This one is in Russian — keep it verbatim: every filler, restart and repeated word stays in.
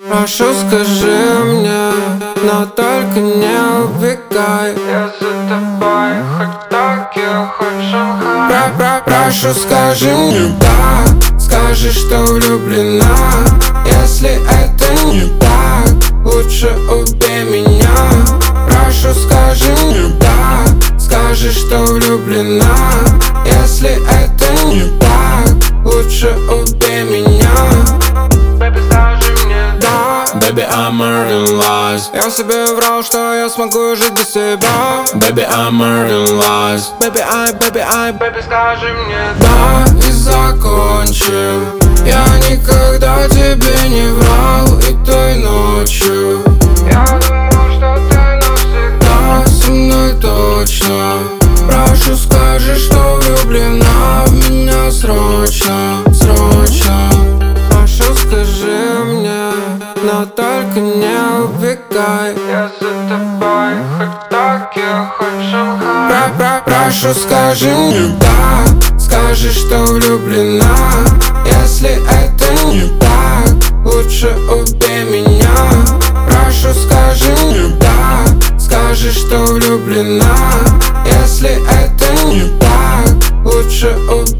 Прошу, скажи мне, но только не убегай. Я за тобой, хоть Токио, хоть Шанхай. Про -про Прошу, скажи мне да, скажи, что влюблена. Если это не так, лучше убей меня. Прошу, скажи мне да, скажи, что влюблена. Если это не так, лучше убей меня. Baby, скажи мне Да, Baby, I'm in lies. я себе врал, что я смогу жить без тебя. Baby, I'm in lies. Baby, I, baby, I, Baby, скажи мне да, и закончим. Я никогда тебе не врал и той ночью. Я думал, что ты навсегда Да, со мной точно. Прошу, скажи, что влюблена в меня срочно, срочно. Прошу, скажи мне, но только не убегай. Я за тобой, хоть Токио, хоть Шанхай. Про -про Прошу, скажи мне да, скажи, что влюблена. Если это не так, лучше убей меня. Прошу, скажи мне да, скажи, что влюблена. Если это не так, лучше убей меня.